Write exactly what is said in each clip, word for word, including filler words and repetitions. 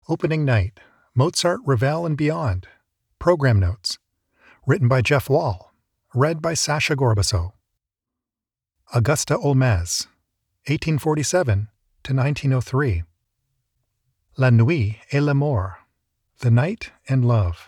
Opening Night, Mozart, Ravel, and Beyond. Program Notes. Written by Jeff Wall. Read by Sasha Gorbaso. Augusta Olmez, eighteen forty-seven to nineteen oh three. La Nuit et l'Amour, The Night and Love.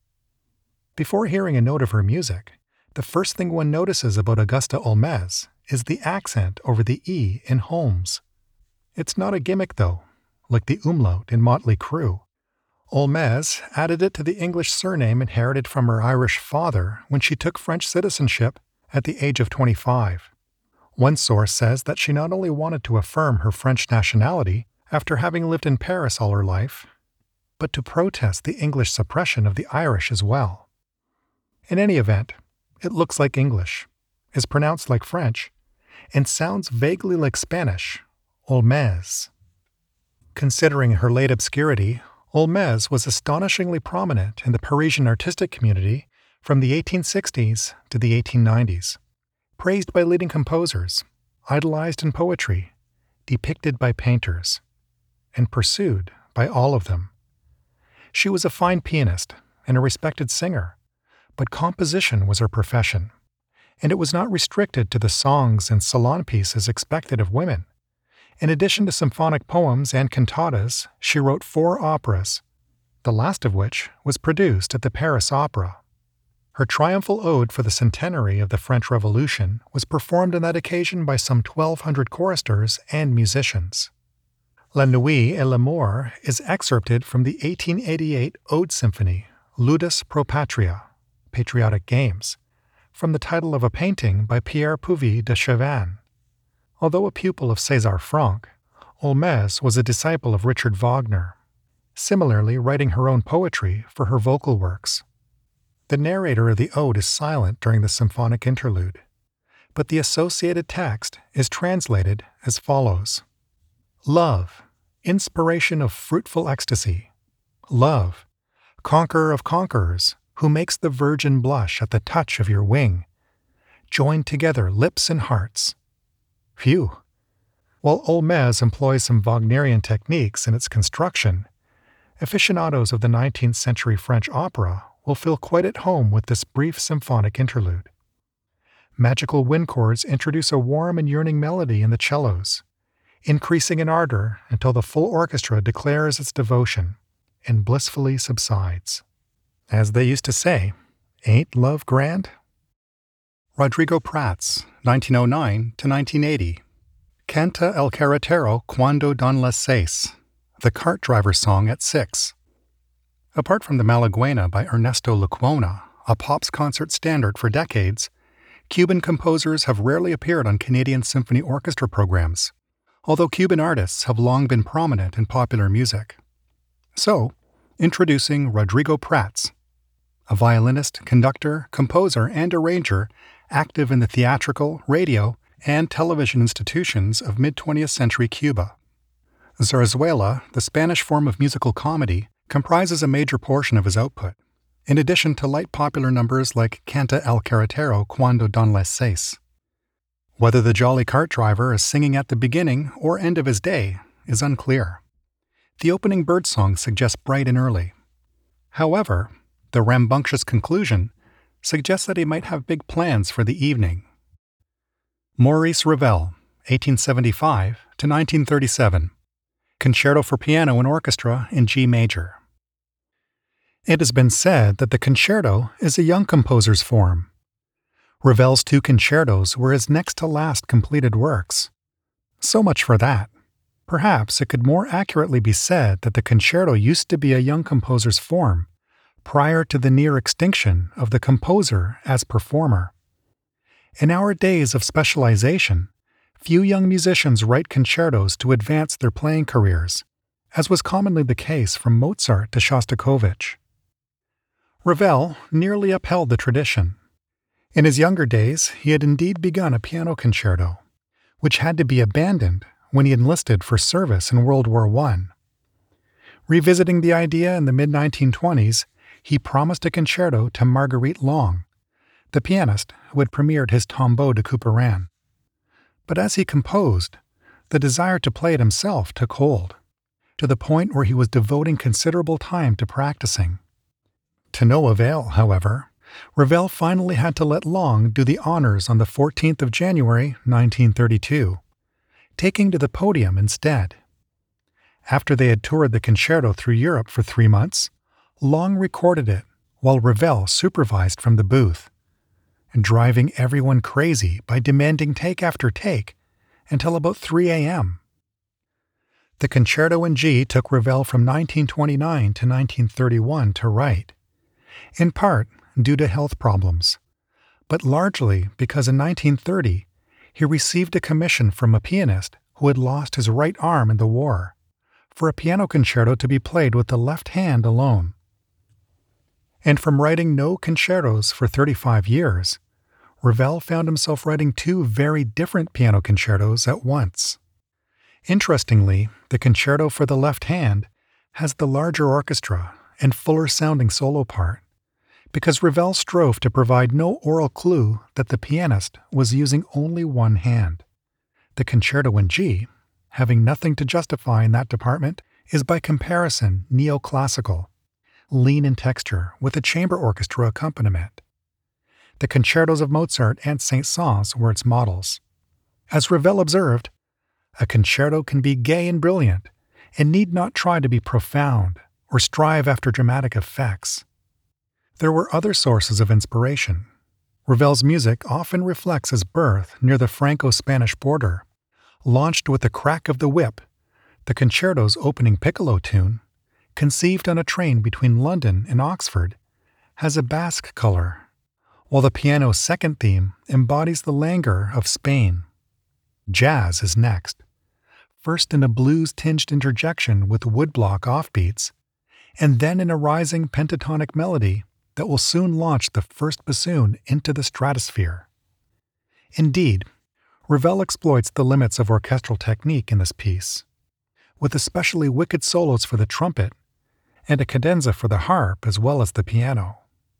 Before hearing a note of her music, the first thing one notices about Augusta Olmez is the accent over the E in Holmes. It's not a gimmick, though. Like the umlaut in Motley Crue, Olmez added it to the English surname inherited from her Irish father when she took French citizenship at the age of twenty-five. One source says that she not only wanted to affirm her French nationality after having lived in Paris all her life, but to protest the English suppression of the Irish as well. In any event, it looks like English, is pronounced like French, and sounds vaguely like Spanish, Olmez. Considering her late obscurity, Olmez was astonishingly prominent in the Parisian artistic community from the eighteen sixties to the eighteen nineties. Praised by leading composers, idolized in poetry, depicted by painters, and pursued by all of them. She was a fine pianist and a respected singer, but composition was her profession, and it was not restricted to the songs and salon pieces expected of women. In addition to symphonic poems and cantatas, she wrote four operas, the last of which was produced at the Paris Opera. Her triumphal ode for the centenary of the French Revolution was performed on that occasion by some twelve hundred choristers and musicians. La Nuit et l'Amour is excerpted from the eighteen eighty-eight Ode Symphony, Ludus pro Patria, Patriotic Games, from the title of a painting by Pierre Puvis de Chavannes. Although a pupil of César Franck, Olmez was a disciple of Richard Wagner, similarly writing her own poetry for her vocal works. The narrator of the ode is silent during the symphonic interlude, but the associated text is translated as follows. Love, inspiration of fruitful ecstasy. Love, conqueror of conquerors, who makes the virgin blush at the touch of your wing. Join together lips and hearts. Phew. While Olmez employs some Wagnerian techniques in its construction, aficionados of the nineteenth century French opera will feel quite at home with this brief symphonic interlude. Magical wind chords introduce a warm and yearning melody in the cellos, increasing in ardor until the full orchestra declares its devotion and blissfully subsides. As they used to say, ain't love grand? Rodrigo Prats, nineteen oh nine to nineteen eighty. Canta el carretero cuando dan las seis, the cart driver song at six. Apart from the Malaguena by Ernesto Lecuona, a pops concert standard for decades, Cuban composers have rarely appeared on Canadian symphony orchestra programs, although Cuban artists have long been prominent in popular music. So, introducing Rodrigo Prats, a violinist, conductor, composer, and arranger active in the theatrical, radio, and television institutions of mid-twentieth century Cuba. Zarzuela, the Spanish form of musical comedy, comprises a major portion of his output, in addition to light popular numbers like Canta el carretero cuando dan las seis. Whether the jolly cart driver is singing at the beginning or end of his day is unclear. The opening birdsong suggests bright and early. However, the rambunctious conclusion suggests that he might have big plans for the evening. Maurice Ravel, eighteen seventy-five to nineteen thirty-seven. Concerto for Piano and Orchestra in G major. It has been said that the concerto is a young composer's form. Ravel's two concertos were his next-to-last completed works. So much for that. Perhaps it could more accurately be said that the concerto used to be a young composer's form, prior to the near extinction of the composer as performer. In our days of specialization, few young musicians write concertos to advance their playing careers, as was commonly the case from Mozart to Shostakovich. Ravel nearly upheld the tradition. In his younger days, he had indeed begun a piano concerto, which had to be abandoned when he enlisted for service in World War One. Revisiting the idea in the mid nineteen twenties, he promised a concerto to Marguerite Long, the pianist who had premiered his Tombeau de Couperin. But as he composed, the desire to play it himself took hold. to the point where he was devoting considerable time to practicing. To no avail, however, Ravel finally had to let Long do the honors on the fourteenth of January, nineteen thirty-two, taking to the podium instead. After they had toured the concerto through Europe for three months, Long recorded it while Ravel supervised from the booth, driving everyone crazy by demanding take after take until about three a.m. The Concerto in G took Ravel from nineteen twenty-nine to nineteen thirty-one to write, in part due to health problems, but largely because in nineteen thirty he received a commission from a pianist who had lost his right arm in the war, for a piano concerto to be played with the left hand alone. And from writing no concertos for thirty-five years, Ravel found himself writing two very different piano concertos at once. Interestingly, the concerto for the left hand has the larger orchestra and fuller-sounding solo part, because Ravel strove to provide no oral clue that the pianist was using only one hand. The Concerto in G, having nothing to justify in that department, is by comparison neoclassical, lean in texture with a chamber orchestra accompaniment. The concertos of Mozart and Saint-Saëns were its models. As Ravel observed, a concerto can be gay and brilliant, and need not try to be profound or strive after dramatic effects. There were other sources of inspiration. Ravel's music often reflects his birth near the Franco-Spanish border. Launched with the crack of the whip, the concerto's opening piccolo tune, conceived on a train between London and Oxford, has a Basque color, while the piano's second theme embodies the languor of Spain. Jazz is next, first in a blues-tinged interjection with woodblock offbeats, and then in a rising pentatonic melody that will soon launch the first bassoon into the stratosphere. Indeed, Ravel exploits the limits of orchestral technique in this piece, with especially wicked solos for the trumpet and a cadenza for the harp as well as the piano.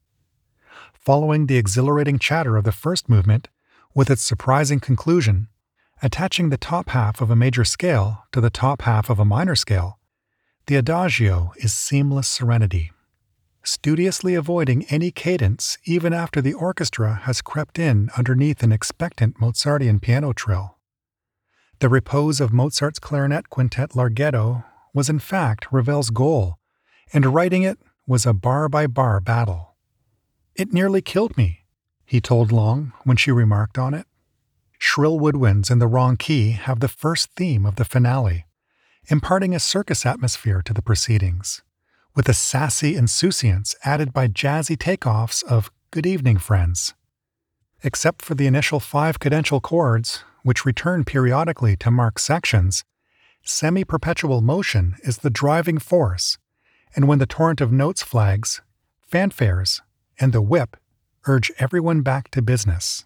Following the exhilarating chatter of the first movement, with its surprising conclusion, attaching the top half of a major scale to the top half of a minor scale, the adagio is seamless serenity, studiously avoiding any cadence even after the orchestra has crept in underneath an expectant Mozartian piano trill. The repose of Mozart's clarinet quintet Larghetto was in fact Ravel's goal, and writing it was a bar-by-bar battle. "It nearly killed me," he told Long when she remarked on it. Shrill woodwinds in the wrong key have the first theme of the finale, imparting a circus atmosphere to the proceedings, with a sassy insouciance added by jazzy takeoffs of "Good evening, friends." Except for the initial five cadential chords, which return periodically to mark sections, semi-perpetual motion is the driving force, and when the torrent of notes flags, fanfares, and the whip urge everyone back to business.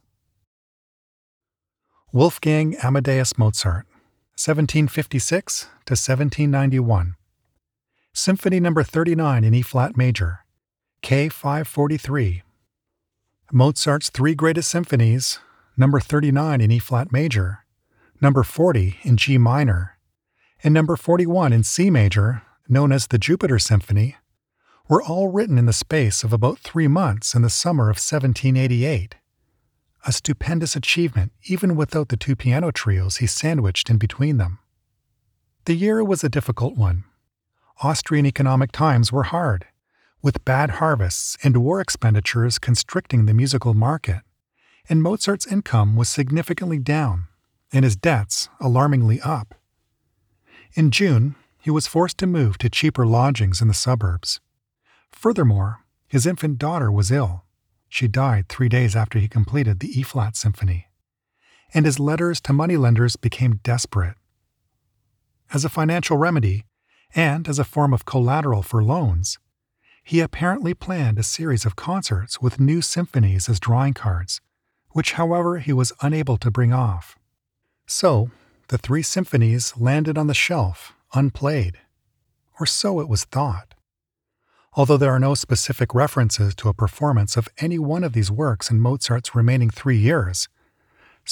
Wolfgang Amadeus Mozart, seventeen fifty-six to seventeen ninety-one. Symphony number thirty-nine in E-flat major, K five forty-three. Mozart's three greatest symphonies, number thirty-nine in E-flat major, number forty in G minor, and number forty-one in C major, known as the Jupiter Symphony, were all written in the space of about three months in the summer of seventeen eighty-eight. A stupendous achievement even without the two piano trios he sandwiched in between them. The year was a difficult one. Austrian economic times were hard, with bad harvests and war expenditures constricting the musical market, and Mozart's income was significantly down, and his debts alarmingly up. In June, he was forced to move to cheaper lodgings in the suburbs. Furthermore, his infant daughter was ill. She died three days after he completed the E-flat Symphony, and his letters to moneylenders became desperate. As a financial remedy, and as a form of collateral for loans, he apparently planned a series of concerts with new symphonies as drawing cards, which, however, he was unable to bring off. So, the three symphonies landed on the shelf, unplayed. Or so it was thought. Although there are no specific references to a performance of any one of these works in Mozart's remaining three years,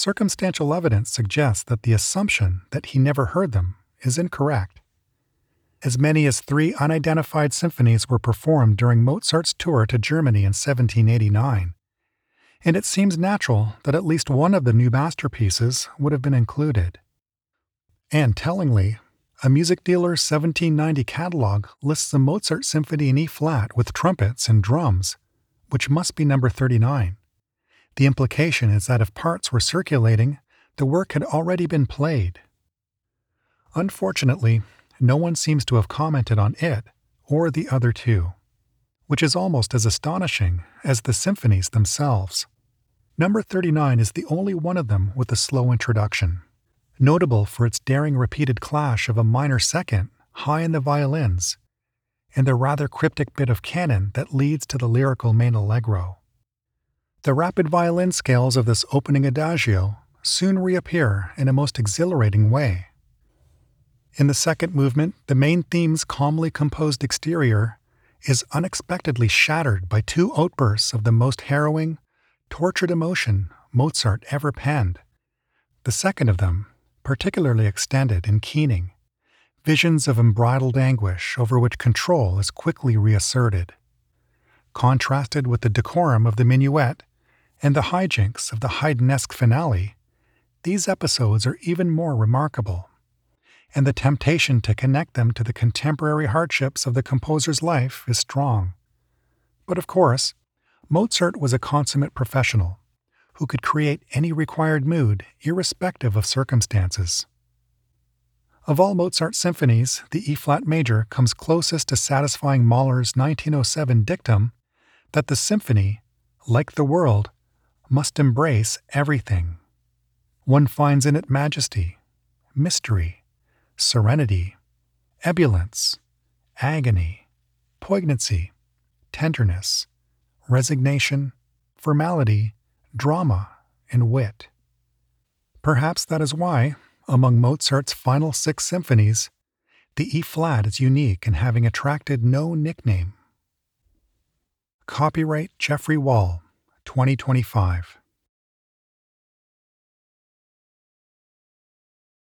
circumstantial evidence suggests that the assumption that he never heard them is incorrect. As many as three unidentified symphonies were performed during Mozart's tour to Germany in seventeen eighty-nine, and it seems natural that at least one of the new masterpieces would have been included. And tellingly, a music dealer's seventeen ninety catalog lists a Mozart symphony in E-flat with trumpets and drums, which must be number thirty-nine. The implication is that if parts were circulating, the work had already been played. Unfortunately, no one seems to have commented on it or the other two, which is almost as astonishing as the symphonies themselves. Number thirty-nine is the only one of them with a slow introduction, notable for its daring repeated clash of a minor second high in the violins and the rather cryptic bit of canon that leads to the lyrical main allegro. The rapid violin scales of this opening adagio soon reappear in a most exhilarating way. In the second movement, the main theme's calmly composed exterior is unexpectedly shattered by two outbursts of the most harrowing, tortured emotion Mozart ever penned. The second of them, particularly extended and keening, visions of unbridled anguish over which control is quickly reasserted. Contrasted with the decorum of the minuet and the hijinks of the Haydnesque finale, these episodes are even more remarkable, and the temptation to connect them to the contemporary hardships of the composer's life is strong. But of course, Mozart was a consummate professional who could create any required mood irrespective of circumstances. Of all Mozart symphonies, the E-flat major comes closest to satisfying Mahler's nineteen oh seven dictum that the symphony, like the world, must embrace everything. One finds in it majesty, mystery, serenity, ebullience, agony, poignancy, tenderness, resignation, formality, drama, and wit. Perhaps that is why, among Mozart's final six symphonies, the E-flat is unique in having attracted no nickname. Copyright Jeffrey Wall, twenty twenty-five.